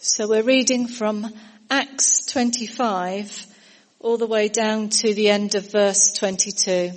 So we're reading from Acts 25 all the way down to the end of verse 22.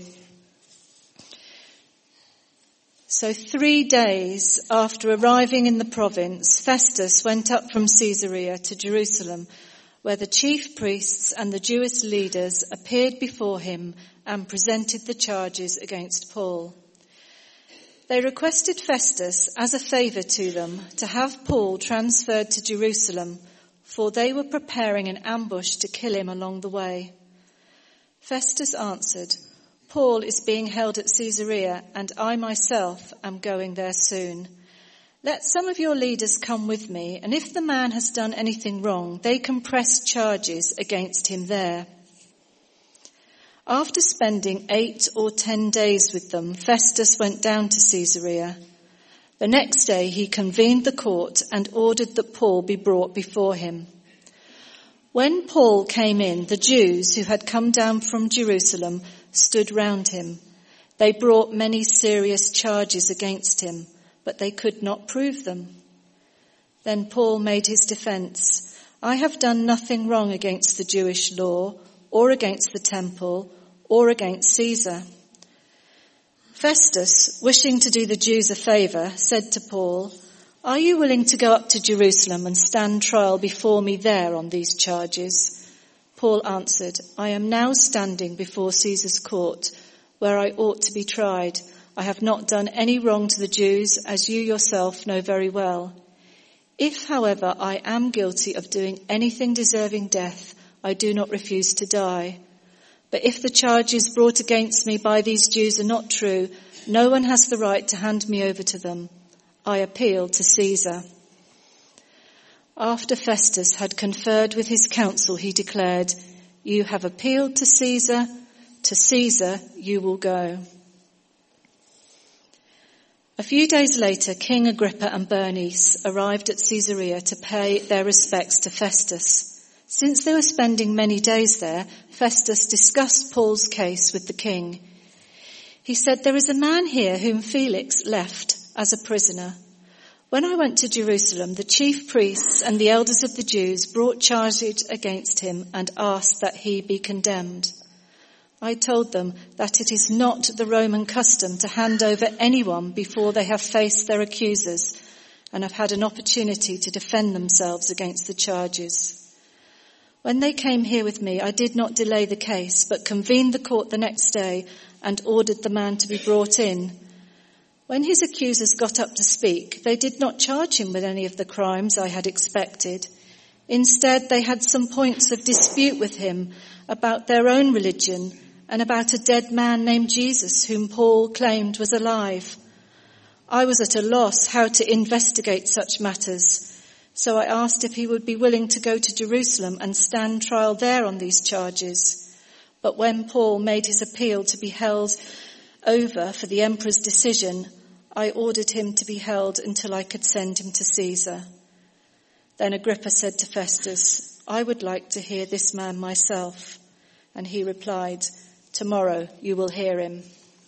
So 3 days after arriving in the province, Festus went up from Caesarea to Jerusalem, where the chief priests and the Jewish leaders appeared before him and presented the charges against Paul. They requested Festus, as a favour to them, to have Paul transferred to Jerusalem, for they were preparing an ambush to kill him along the way. Festus answered, "Paul is being held at Caesarea, and I myself am going there soon. Let some of your leaders come with me, and if the man has done anything wrong, they can press charges against him there." After spending 8 or 10 days with them, Festus went down to Caesarea. The next day he convened the court and ordered that Paul be brought before him. When Paul came in, the Jews who had come down from Jerusalem stood round him. They brought many serious charges against him, but they could not prove them. Then Paul made his defense. "I have done nothing wrong against the Jewish law, or against the temple, or against Caesar." Festus, wishing to do the Jews a favour, said to Paul, "Are you willing to go up to Jerusalem and stand trial before me there on these charges?" Paul answered, "I am now standing before Caesar's court, where I ought to be tried. I have not done any wrong to the Jews, as you yourself know very well. If, however, I am guilty of doing anything deserving death, I do not refuse to die. But if the charges brought against me by these Jews are not true, no one has the right to hand me over to them. I appeal to Caesar." After Festus had conferred with his council, he declared, "You have appealed to Caesar you will go." A few days later, King Agrippa and Bernice arrived at Caesarea to pay their respects to Festus. Since they were spending many days there, Festus discussed Paul's case with the king. He said, "There is a man here whom Felix left as a prisoner. When I went to Jerusalem, the chief priests and the elders of the Jews brought charges against him and asked that he be condemned. I told them that it is not the Roman custom to hand over anyone before they have faced their accusers and have had an opportunity to defend themselves against the charges. When they came here with me, I did not delay the case, but convened the court the next day and ordered the man to be brought in. When his accusers got up to speak, they did not charge him with any of the crimes I had expected. Instead, they had some points of dispute with him about their own religion and about a dead man named Jesus, whom Paul claimed was alive. I was at a loss how to investigate such matters, so I asked if he would be willing to go to Jerusalem and stand trial there on these charges. But when Paul made his appeal to be held over for the emperor's decision, I ordered him to be held until I could send him to Caesar." Then Agrippa said to Festus, "I would like to hear this man myself." And he replied, "Tomorrow you will hear him."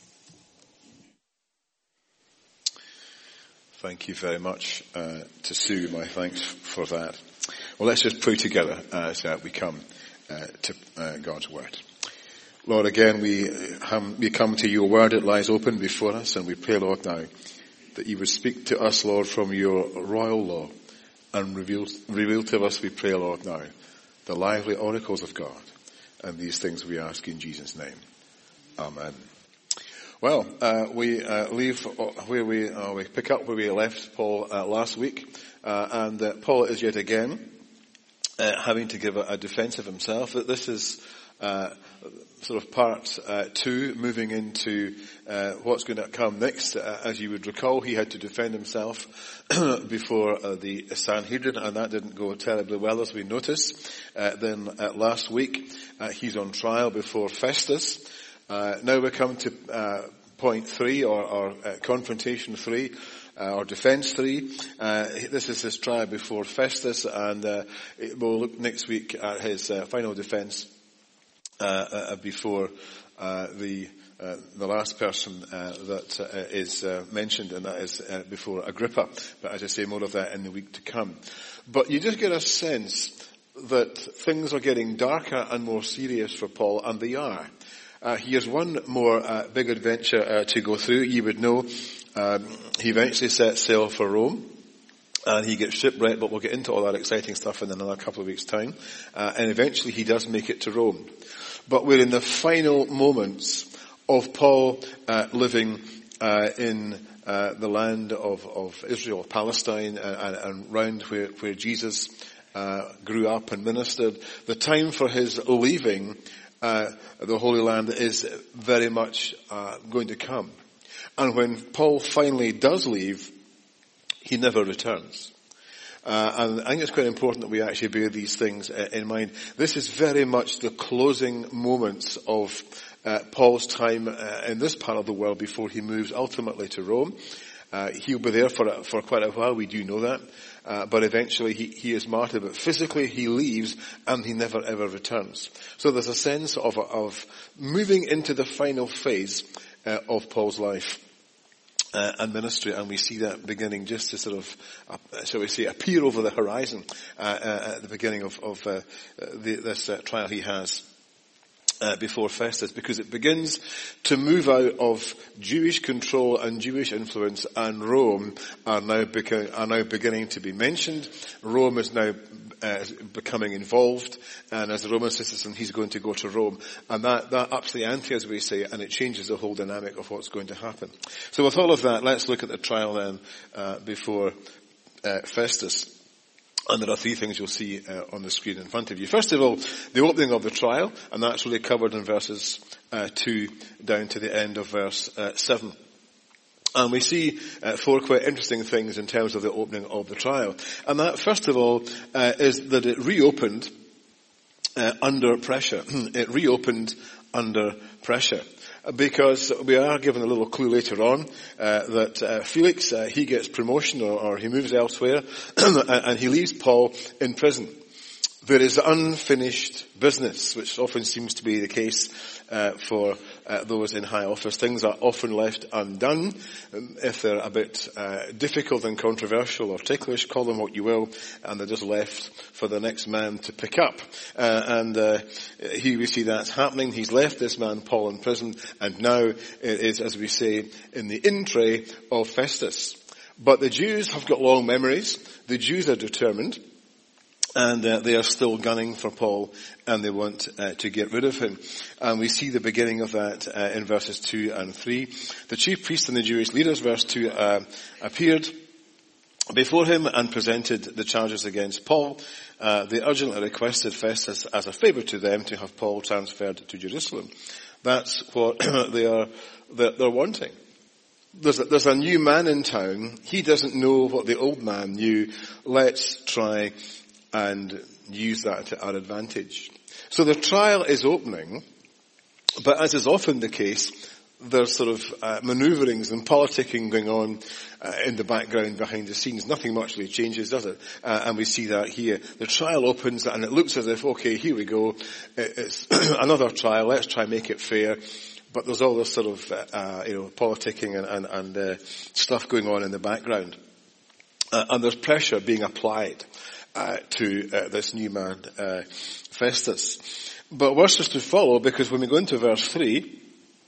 Thank you very much to Sue. My thanks for that. Well, let's just pray together as we come to God's Word. Lord, again, we come to your Word. It lies open before us, and we pray, Lord, now that you would speak to us, Lord, from your royal law and reveal to us, we pray, Lord, now, the lively oracles of God. And these things we ask in Jesus' name. Amen. Well, we leave where we pick up where we left Paul last week, and Paul is yet again having to give a defense of himself. That this is sort of part 2, moving into what's going to come next. As you would recall, he had to defend himself before the Sanhedrin, and that didn't go terribly well, as we noticed. Then last week, he's on trial before Festus. Now we come to point 3, or confrontation 3, or defense 3. This is his trial before Festus, and we'll look next week at his final defense before the the last person that is mentioned, and that is before Agrippa. But as I say, more of that in the week to come. But you just get a sense that things are getting darker and more serious for Paul, and they are. He has one more big adventure to go through. You would know he eventually sets sail for Rome. And he gets shipwrecked, but we'll get into all that exciting stuff in another couple of weeks' time. And eventually he does make it to Rome. But we're in the final moments of Paul living in the land of Israel, Palestine, and round where Jesus grew up and ministered. The time for his leaving the Holy Land is very much going to come. And when Paul finally does leave, he never returns. And I think it's quite important that we actually bear these things in mind. This is very much the closing moments of Paul's time in this part of the world before he moves ultimately to Rome. He'll be there for quite a while, we do know that. But eventually he is martyred. But physically he leaves and he never ever returns. So there's a sense of moving into the final phase of Paul's life. And ministry, and we see that beginning just to sort of, shall we say, appear over the horizon at the beginning of this trial he has before Festus, because it begins to move out of Jewish control and Jewish influence, and Rome are now beginning to be mentioned. Rome is now becoming involved, and as a Roman citizen he's going to go to Rome, and that ups the ante, as we say, and it changes the whole dynamic of what's going to happen. So with all of that, let's look at the trial then before Festus. And there are three things you'll see on the screen in front of you. First of all, the opening of the trial, and that's really covered in verses 2 down to the end of verse 7. And we see four quite interesting things in terms of the opening of the trial. And that, first of all, is that it reopened under pressure. It reopened under pressure. Because we are given a little clue later on that Felix, he gets promotion or he moves elsewhere and he leaves Paul in prison. There is unfinished business, which often seems to be the case for those in high office. Things are often left undone. If they're a bit difficult and controversial or ticklish, call them what you will, and they're just left for the next man to pick up. And here we see that's happening. He's left this man, Paul, in prison, and now it is, as we say, in the in tray of Festus. But the Jews have got long memories. The Jews are determined. And they are still gunning for Paul, and they want to get rid of him. And we see the beginning of that in verses 2 and 3. The chief priests and the Jewish leaders, verse 2, appeared before him and presented the charges against Paul. They urgently requested Festus as a favour to them to have Paul transferred to Jerusalem. That's what they're wanting. There's a new man in town. He doesn't know what the old man knew. Let's try and use that to our advantage. So the trial is opening, but as is often the case, there's sort of manoeuvrings and politicking going on in the background behind the scenes. Nothing much really changes, does it? And we see that here. The trial opens and it looks as if, okay, here we go. It's another trial. Let's try and make it fair. But there's all this sort of, politicking and stuff going on in the background. And there's pressure being applied to this new man, Festus. But worse is to follow, because when we go into verse 3,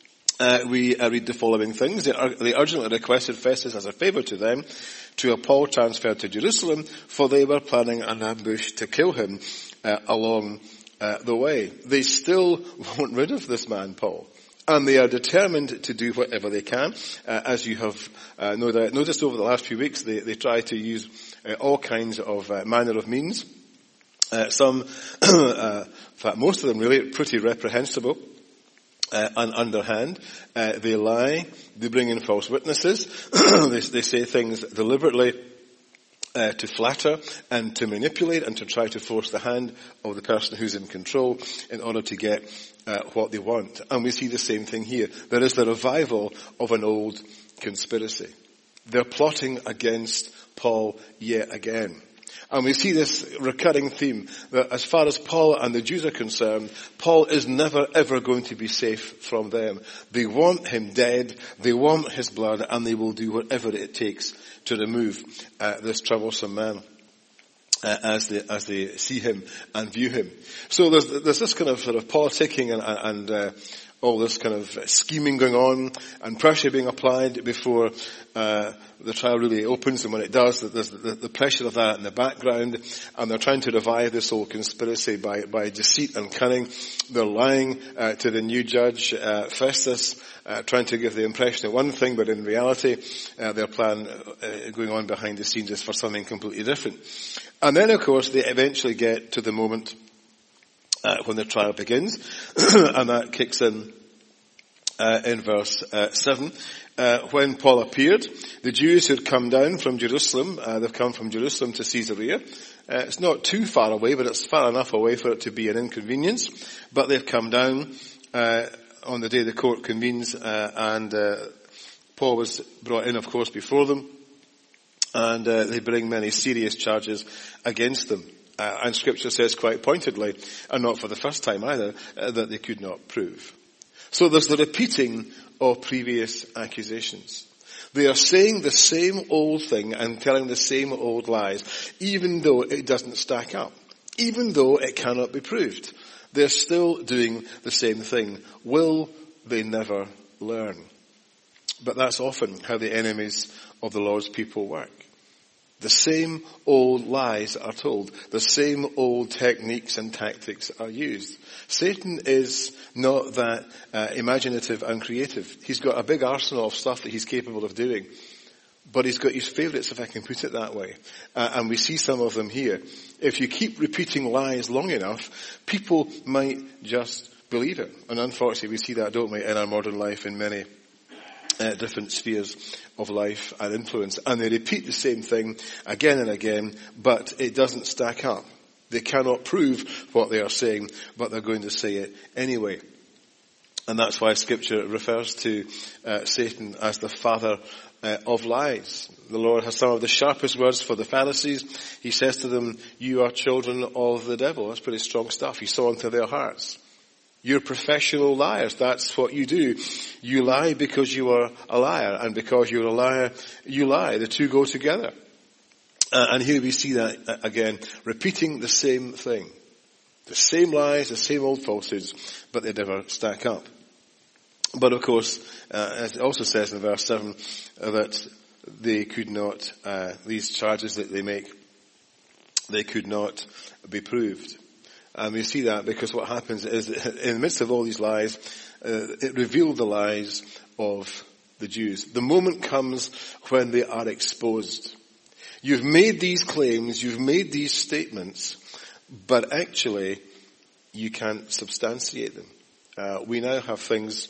we read the following things. They urgently requested Festus as a favour to them to have Paul transferred to Jerusalem, for they were planning an ambush to kill him along the way. They still want rid of this man, Paul. And they are determined to do whatever they can. As you have no doubt noticed over the last few weeks, they try to use all kinds of manner of means. Some, in fact most of them really, pretty reprehensible and underhand. They lie, they bring in false witnesses, they say things deliberately to flatter and to manipulate and to try to force the hand of the person who's in control in order to get what they want. And we see the same thing here. There is the revival of an old conspiracy. They're plotting against Paul yet again. And we see this recurring theme that as far as Paul and the Jews are concerned, Paul is never ever going to be safe from them. They want him dead, they want his blood, and they will do whatever it takes to remove this troublesome man as they see him and view him. So there's this kind of sort of politicking and all this kind of scheming going on and pressure being applied before the trial really opens, and when it does, there's the pressure of that in the background, and they're trying to revive this whole conspiracy by deceit and cunning. They're lying to the new judge, Festus, trying to give the impression of one thing, but in reality, their plan going on behind the scenes is for something completely different. And then, of course, they eventually get to the moment when the trial begins, and that kicks in verse 7. When Paul appeared, the Jews who had come down from Jerusalem, they've come from Jerusalem to Caesarea. It's not too far away, but it's far enough away for it to be an inconvenience. But they've come down on the day the court convenes, and Paul was brought in, of course, before them, and they bring many serious charges against them. And Scripture says quite pointedly, and not for the first time either, that they could not prove. So there's the repeating of previous accusations. They are saying the same old thing and telling the same old lies, even though it doesn't stack up, even though it cannot be proved. They're still doing the same thing. Will they never learn? But that's often how the enemies of the Lord's people work. The same old lies are told. The same old techniques and tactics are used. Satan is not that imaginative and creative. He's got a big arsenal of stuff that he's capable of doing. But he's got his favourites, if I can put it that way. And we see some of them here. If you keep repeating lies long enough, people might just believe it. And unfortunately we see that, don't we, in our modern life in many different spheres of life and influence. And they repeat the same thing again and again, but it doesn't stack up. They cannot prove what they are saying, but they're going to say it anyway. And that's why Scripture refers to Satan as the father of lies. The Lord has some of the sharpest words for the Pharisees. He says to them, "You are children of the devil." That's pretty strong stuff. He saw into their hearts. You're professional liars. That's what you do. You lie because you are a liar, and because you're a liar, you lie. The two go together. And here we see that again, repeating the same thing. The same lies, the same old falsehoods, but they never stack up. But of course, as it also says in verse 7, that they could not, these charges that they make, they could not be proved. And we see that because what happens is, in the midst of all these lies, it revealed the lies of the Jews. The moment comes when they are exposed. You've made these claims, you've made these statements, but actually you can't substantiate them. We now have things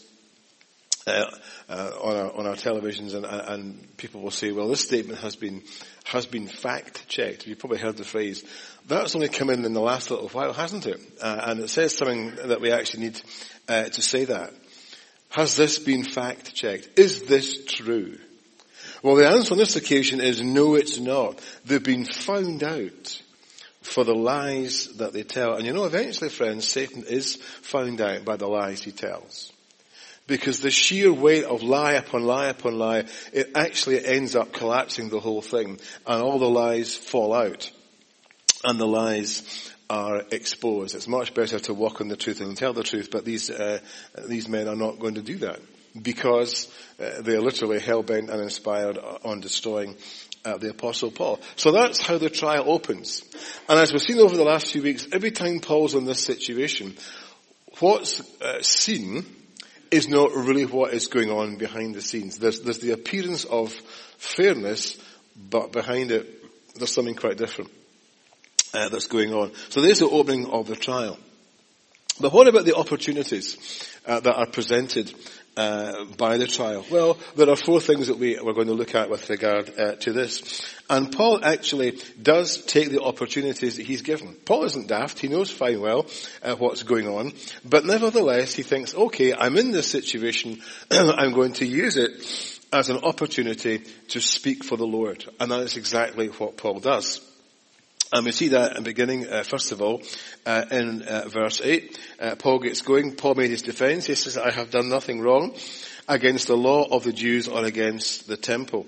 on our televisions, and people will say, "Well, this statement has been fact checked." You've probably heard the phrase. That's only come in the last little while, hasn't it? And it says something that we actually need to say that. Has this been fact checked? Is this true? Well, the answer on this occasion is no, it's not. They've been found out for the lies that they tell. And you know, eventually, friends, Satan is found out by the lies he tells. Because the sheer weight of lie upon lie upon lie, it actually ends up collapsing the whole thing. And all the lies fall out. And the lies are exposed. It's much better to walk on the truth and tell the truth, but these men are not going to do that. Because they are literally hell-bent and inspired on destroying the Apostle Paul. So that's how the trial opens. And as we've seen over the last few weeks, every time Paul's in this situation, what's seen is not really what is going on behind the scenes. There's the appearance of fairness, but behind it, there's something quite different that's going on. So there's the opening of the trial. But what about the opportunities that are presented by the trial? Well, there are four things that we're going to look at with regard to this. And Paul actually does take the opportunities that he's given. Paul isn't daft. He knows fine well what's going on. But nevertheless, he thinks, okay, I'm in this situation. I'm going to use it as an opportunity to speak for the Lord. And that is exactly what Paul does. And we see that in beginning, first of all, in verse 8. Paul gets going. Paul made his defense. He says, I have done nothing wrong against the law of the Jews or against the temple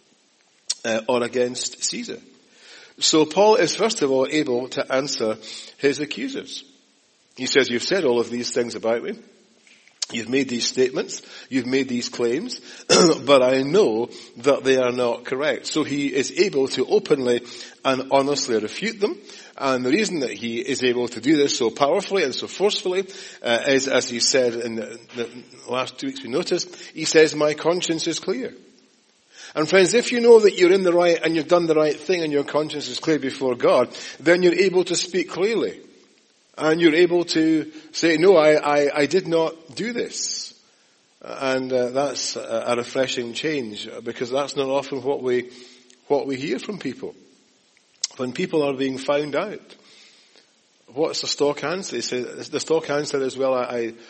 or against Caesar. So Paul is first of all able to answer his accusers. He says, you've said all of these things about me. You've made these statements, you've made these claims, but I know that they are not correct. So he is able to openly and honestly refute them. And the reason that he is able to do this so powerfully and so forcefully is, as he said in the last 2 weeks we noticed, he says, my conscience is clear. And friends, if you know that you're in the right and you've done the right thing and your conscience is clear before God, then you're able to speak clearly. And you're able to say, no, I did not do this. And that's a refreshing change, because that's not often what we hear from people. When people are being found out, what's the stock answer? They say, the stock answer is, well,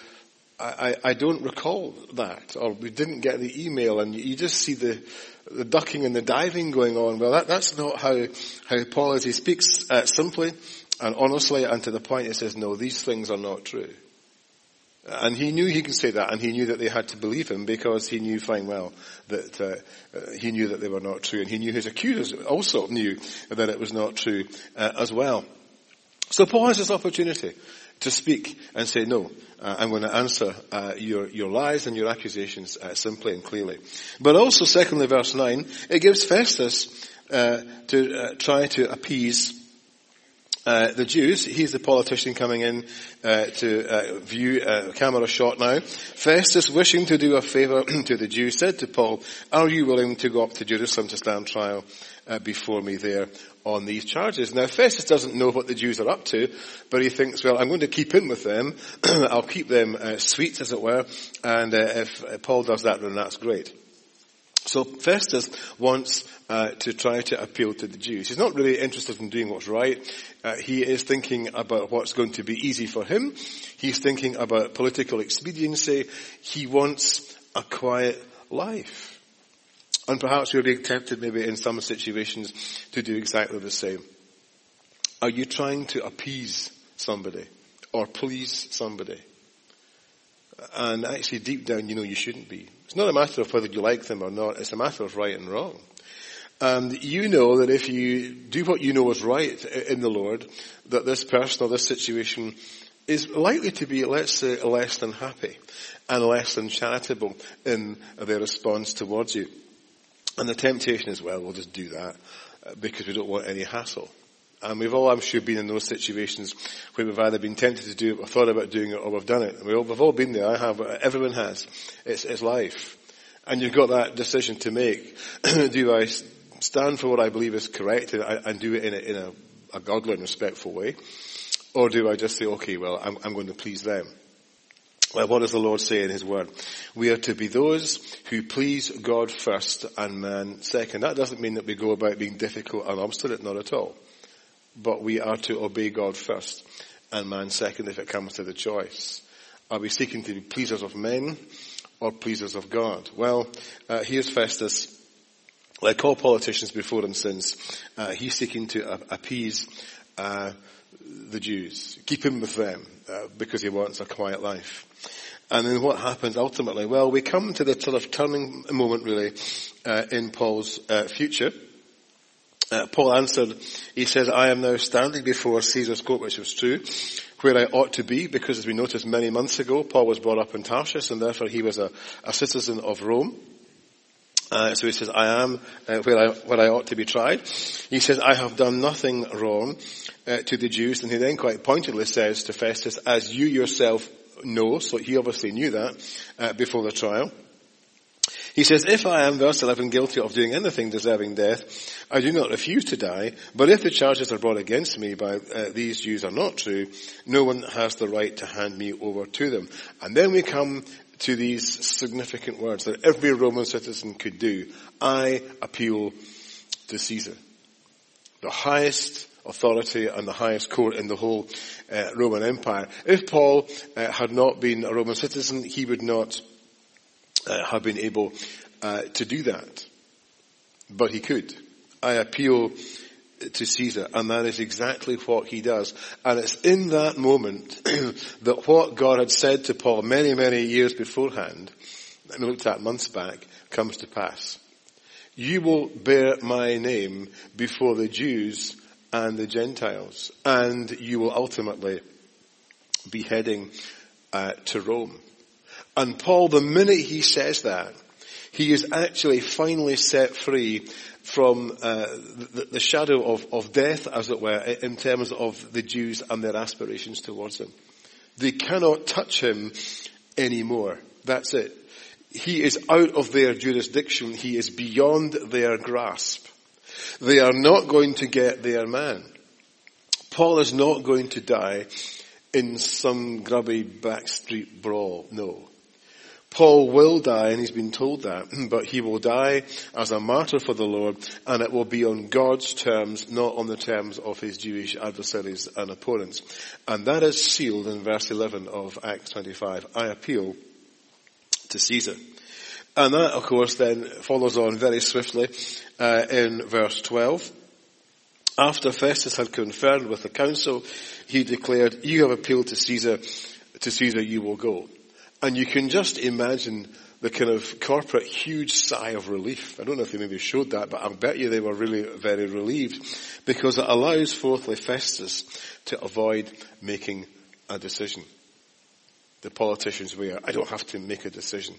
I don't recall that, or we didn't get the email, and you just see the ducking and the diving going on. Well, that's not how Paul is. He speaks simply and honestly, and to the point, he says, no, these things are not true. And he knew he could say that, and he knew that they had to believe him, because he knew fine well that he knew that they were not true, and he knew his accusers also knew that it was not true as well. So Paul has this opportunity to speak and say, no, I'm going to answer your lies and your accusations simply and clearly. But also, secondly, verse 9, it gives Festus to try to appease the Jews. He's the politician coming in to view a camera shot now. Festus, wishing to do a favour to the Jews, said to Paul, are you willing to go up to Jerusalem to stand trial before me there on these charges? Now, Festus doesn't know what the Jews are up to, but he thinks, well, I'm going to keep in with them. I'll keep them sweet, as it were, and if Paul does that, then that's great. So Festus wants to try to appeal to the Jews. He's not really interested in doing what's right. He is thinking about what's going to be easy for him. He's thinking about political expediency. He wants a quiet life. And perhaps we're being tempted maybe in some situations to do exactly the same. Are you trying to appease somebody or please somebody? And actually deep down you know you shouldn't be. It's not a matter of whether you like them or not. It's a matter of right and wrong. And you know that if you do what you know is right in the Lord, that this person or this situation is likely to be, let's say, less than happy and less than charitable in their response towards you. And the temptation is, well, we'll just do that because we don't want any hassle. And we've all, I'm sure, been in those situations where we've either been tempted to do it, or thought about doing it, or we've done it. And we've all been there. I have. Everyone has. It's life. And you've got that decision to make. Do I stand for what I believe is correct and do it in a godly and respectful way? Or do I just say, okay, well, I'm going to please them? Well, what does the Lord say in His Word? We are to be those who please God first and man second. That doesn't mean that we go about being difficult and obstinate, not at all. But we are to obey God first and man second if it comes to the choice. Are we seeking to be pleasers of men or pleasers of God? Well, here's Festus. Like all politicians before him since, he's seeking to appease the Jews. Keep him with them because he wants a quiet life. And then what happens ultimately? Well, we come to the sort of turning moment really in Paul's future. Paul answered, he says, I am now standing before Caesar's court, which was true, where I ought to be, because as we noticed many months ago, Paul was brought up in Tarshish, and therefore he was a citizen of Rome. So he says, I am where I ought to be tried. He says, I have done nothing wrong to the Jews. And he then quite pointedly says to Festus, as you yourself know, so he obviously knew that before the trial. He says, if I am, verse 11, guilty of doing anything deserving death, I do not refuse to die. But if the charges are brought against me by these Jews are not true, no one has the right to hand me over to them. And then we come to these significant words that every Roman citizen could do. I appeal to Caesar. The highest authority and the highest court in the whole Roman Empire. If Paul had not been a Roman citizen, he would not have been able to do that. But he could. I appeal to Caesar, and that is exactly what he does. And it's in that moment that what God had said to Paul many, many years beforehand, and we looked at months back, comes to pass. You will bear my name before the Jews and the Gentiles, and you will ultimately be heading to Rome. And Paul, the minute he says that, he is actually finally set free from the shadow of death, as it were, in terms of the Jews and their aspirations towards him. They cannot touch him anymore. That's it. He is out of their jurisdiction. He is beyond their grasp. They are not going to get their man. Paul is not going to die in some grubby backstreet brawl. No. Paul will die, and he's been told that, but he will die as a martyr for the Lord, and it will be on God's terms, not on the terms of his Jewish adversaries and opponents. And that is sealed in verse 11 of Acts 25. I appeal to Caesar. And that, of course, then follows on very swiftly in verse 12. After Festus had conferred with the council, he declared, you have appealed to Caesar you will go. And you can just imagine the kind of corporate huge sigh of relief. I don't know if they maybe showed that, but I'll bet you they were really very relieved, because it allows, fourthly, Festus to avoid making a decision. The politicians were, I don't have to make a decision.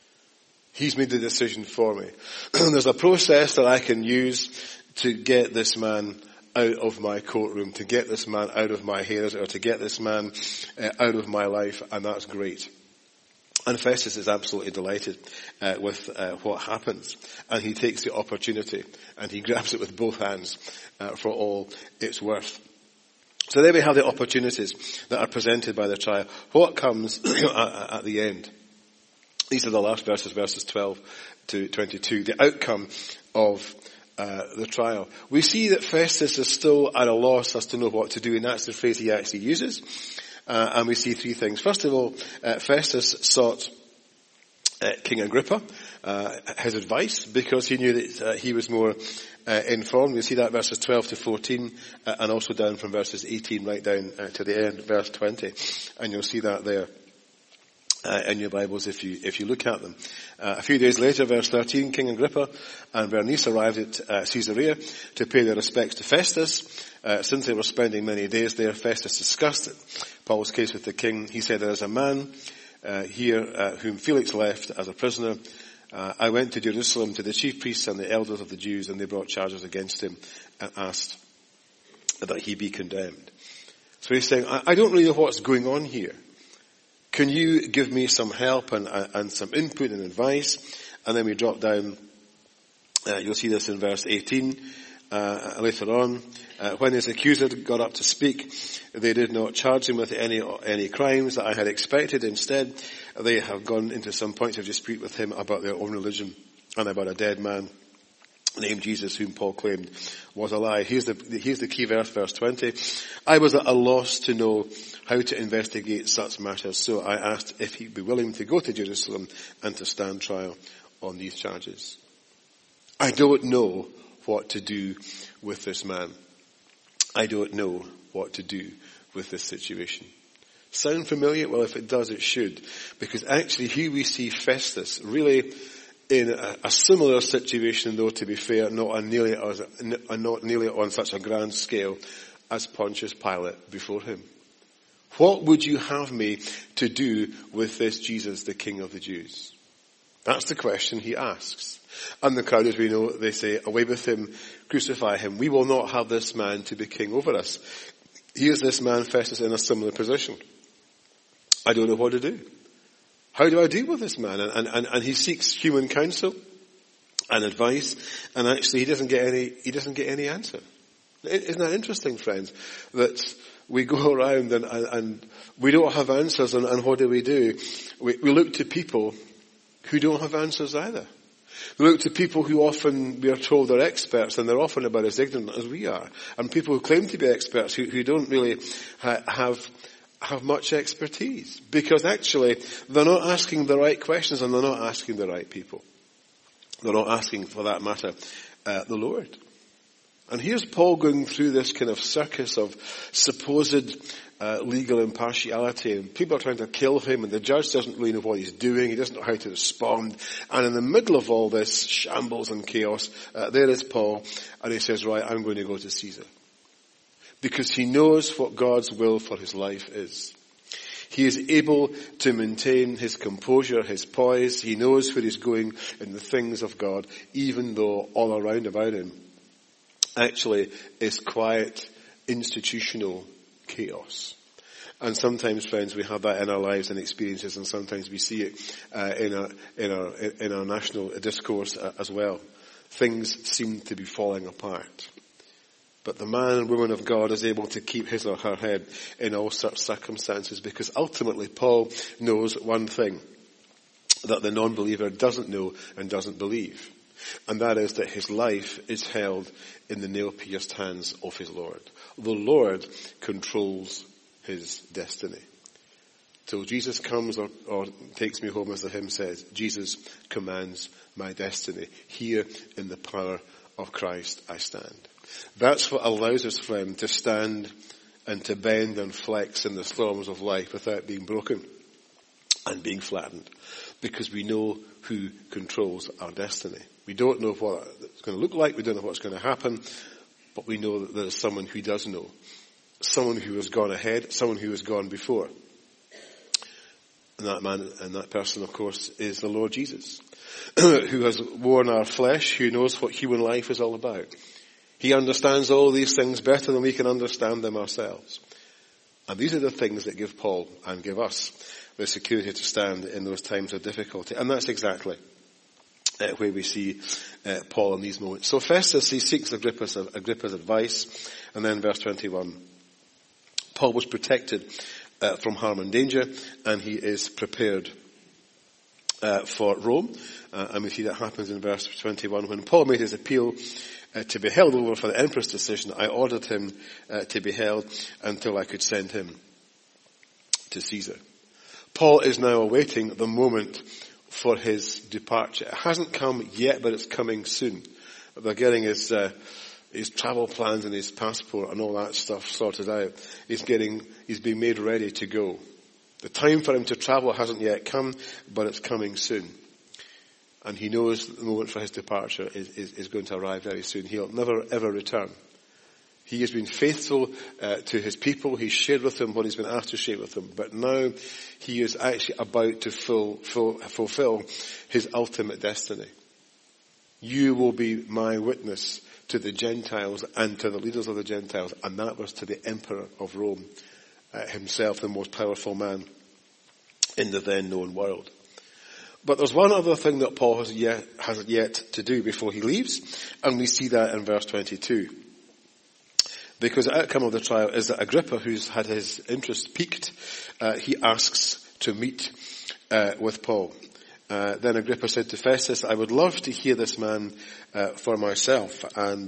He's made the decision for me. There's a process that I can use to get this man out of my courtroom, to get this man out of my hairs, or to get this man out of my life, and that's great. And Festus is absolutely delighted with what happens. And he takes the opportunity, and he grabs it with both hands for all it's worth. So there we have the opportunities that are presented by the trial. What comes at the end? These are the last verses 12 to 22. The outcome of the trial. We see that Festus is still at a loss as to know what to do, and that's the phrase he actually uses. And we see three things. First of all, Festus sought King Agrippa his advice, because he knew that he was more informed. We see that verses 12 to 14, and also down from verses 18 right down to the end, verse 20. And you'll see that there in your Bibles if you look at them. A few days later, verse 13, King Agrippa and Bernice arrived at Caesarea to pay their respects to Festus. Since they were spending many days there, Festus discussed Paul's case with the king. He said, there is a man here whom Felix left as a prisoner. I went to Jerusalem to the chief priests and the elders of the Jews, and they brought charges against him and asked that he be condemned. So he's saying, I don't really know what's going on here. Can you give me some help and some input and advice? And then we drop down, you'll see this in verse 18 later on. When his accuser got up to speak, they did not charge him with any crimes that I had expected. Instead, they have gone into some points of dispute with him about their own religion and about a dead man named Jesus, whom Paul claimed was alive. Here's the key verse, verse 20. I was at a loss to know how to investigate such matters, so I asked if he'd be willing to go to Jerusalem and to stand trial on these charges. I don't know what to do with this man. I don't know what to do with this situation. Sound familiar? Well, if it does, it should. Because actually here we see Festus really in a similar situation, though, to be fair, not nearly on such a grand scale as Pontius Pilate before him. What would you have me to do with this Jesus, the King of the Jews? That's the question he asks. And the crowd, as we know, they say, away with him, crucify him. We will not have this man to be king over us. Here's this man, Festus, in a similar position. I don't know what to do. How do I deal with this man? And he seeks human counsel and advice, and actually he doesn't get any answer. Isn't that interesting, friends? That we go around and we don't have answers, and what do? We look to people who don't have answers either. We look to people who often we are told are experts, and they're often about as ignorant as we are. And people who claim to be experts who don't really have much expertise. Because actually, they're not asking the right questions, and they're not asking the right people. They're not asking, for that matter, the Lord. And here's Paul going through this kind of circus of supposed legal impartiality, and people are trying to kill him, and the judge doesn't really know what he's doing. He doesn't know how to respond. And in the middle of all this shambles and chaos, there is Paul, and he says, right, I'm going to go to Caesar. Because he knows what God's will for his life is. He is able to maintain his composure, his poise. He knows where he's going in the things of God, even though all around about him actually is quiet, institutional chaos. And sometimes, friends, we have that in our lives and experiences, and sometimes we see it in our national discourse as well. Things seem to be falling apart. But the man and woman of God is able to keep his or her head in all such circumstances, because ultimately Paul knows one thing that the non-believer doesn't know and doesn't believe. And that is that his life is held in the nail-pierced hands of his Lord. The Lord controls his destiny. Till Jesus comes or takes me home, as the hymn says, Jesus commands my destiny. Here in the power of Christ I stand. That's what allows us, friend, to stand and to bend and flex in the storms of life without being broken and being flattened. Because we know who controls our destiny. We don't know what it's going to look like. We don't know what's going to happen. But we know that there is someone who does know. Someone who has gone ahead. Someone who has gone before. And that man and that person, of course, is the Lord Jesus. Who has worn our flesh. Who knows what human life is all about. He understands all these things better than we can understand them ourselves. And these are the things that give Paul and give us the security to stand in those times of difficulty. And that's exactly where we see Paul in these moments. So Festus, he seeks Agrippa's advice. And then verse 21. Paul was protected from harm and danger, and he is prepared for Rome. And we see that happens in verse 21. When Paul made his appeal to be held over for the emperor's decision, I ordered him to be held until I could send him to Caesar. Paul is now awaiting the moment for his departure. It hasn't come yet, but it's coming soon. They're getting his travel plans and his passport and all that stuff sorted out. He's being made ready to go. The time for him to travel hasn't yet come, but it's coming soon. And he knows the moment for his departure is going to arrive very soon. He'll never ever return. He has been faithful to his people. He's shared with them what he's been asked to share with them. But now he is actually about to fulfill his ultimate destiny. You will be my witness to the Gentiles and to the leaders of the Gentiles. And that was to the emperor of Rome himself, the most powerful man in the then known world. But there's one other thing that Paul has yet to do before he leaves. And we see that in verse 22. Because the outcome of the trial is that Agrippa, who's had his interest piqued, he asks to meet with Paul. Then Agrippa said to Festus, I would love to hear this man for myself. And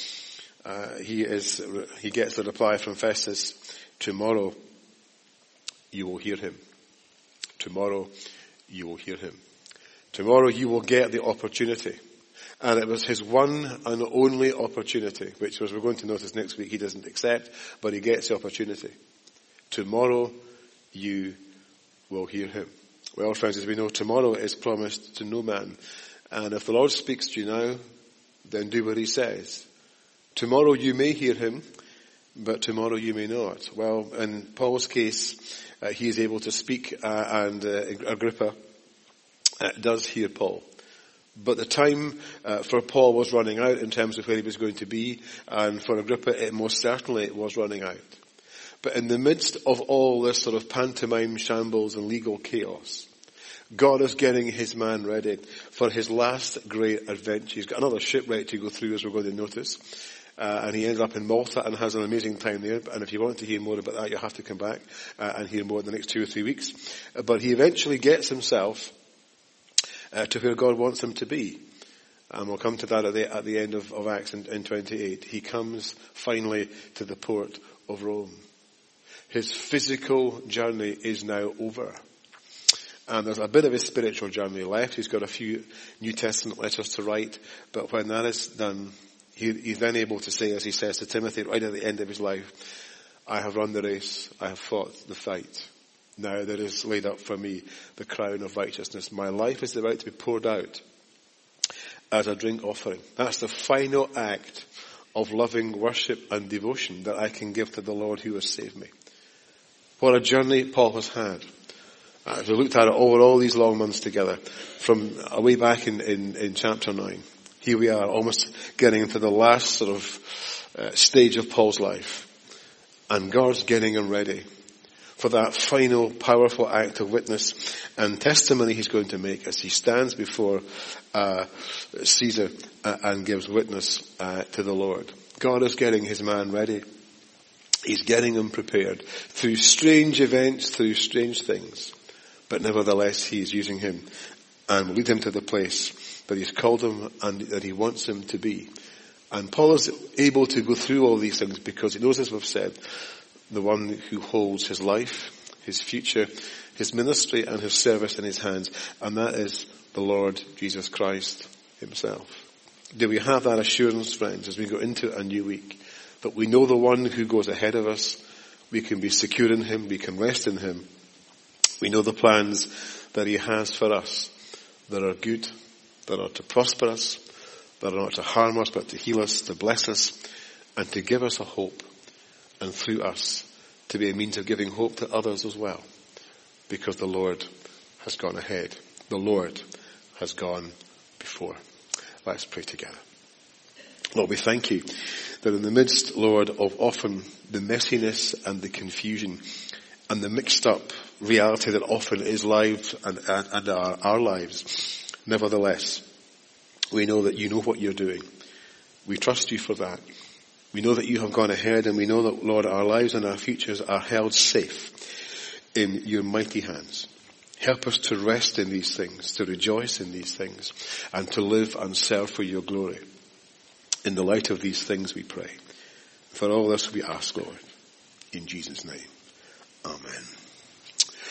he gets the reply from Festus, tomorrow you will hear him. Tomorrow you will hear him. Tomorrow you will get the opportunity. And it was his one and only opportunity, which was, we're going to notice next week, he doesn't accept, but he gets the opportunity. Tomorrow you will hear him. Well, friends, as we know, tomorrow is promised to no man. And if the Lord speaks to you now, then do what he says. Tomorrow you may hear him, but tomorrow you may not. Well, in Paul's case, he is able to speak, and Agrippa does hear Paul. But the time for Paul was running out in terms of where he was going to be, and for Agrippa it most certainly was running out. But in the midst of all this sort of pantomime shambles and legal chaos, God is getting his man ready for his last great adventure. He's got another shipwreck to go through, as we're going to notice. And he ends up in Malta and has an amazing time there. And if you want to hear more about that, you'll have to come back and hear more in the next 2 or 3 weeks. But he eventually gets himself to where God wants him to be. And we'll come to that at the end of Acts in 28. He comes finally to the port of Rome. His physical journey is now over. And there's a bit of his spiritual journey left. He's got a few New Testament letters to write. But when that is done, he's then able to say, as he says to Timothy right at the end of his life, I have run the race, I have fought the fight. Now there is laid up for me the crown of righteousness. My life is about to be poured out as a drink offering. That's the final act of loving worship and devotion that I can give to the Lord who has saved me. What a journey Paul has had. As we looked at it over all these long months together, from way back in chapter 9, here we are almost getting into the last sort of stage of Paul's life. And God's getting him ready for that final powerful act of witness and testimony he's going to make as he stands before Caesar and gives witness to the Lord. God is getting his man ready. He's getting him prepared through strange events, through strange things. But nevertheless, he is using him and will lead him to the place that he's called him and that he wants him to be. And Paul is able to go through all these things because he knows, as we've said, the one who holds his life, his future, his ministry and his service in his hands. And that is the Lord Jesus Christ himself. Do we have that assurance, friends, as we go into a new week? That we know the one who goes ahead of us. We can be secure in him. We can rest in him. We know the plans that he has for us that are good, that are to prosper us, that are not to harm us, but to heal us, to bless us, and to give us a hope. And through us, to be a means of giving hope to others as well. Because the Lord has gone ahead. The Lord has gone before. Let's pray together. Lord, we thank you that in the midst, Lord, of often the messiness and the confusion and the mixed up reality that often is lives and our lives, nevertheless, we know that you know what you're doing. We trust you for that. We know that you have gone ahead, and we know that, Lord, our lives and our futures are held safe in your mighty hands. Help us to rest in these things, to rejoice in these things, and to live and serve for your glory. In the light of these things we pray. For all this we ask, Lord, in Jesus' name. Amen.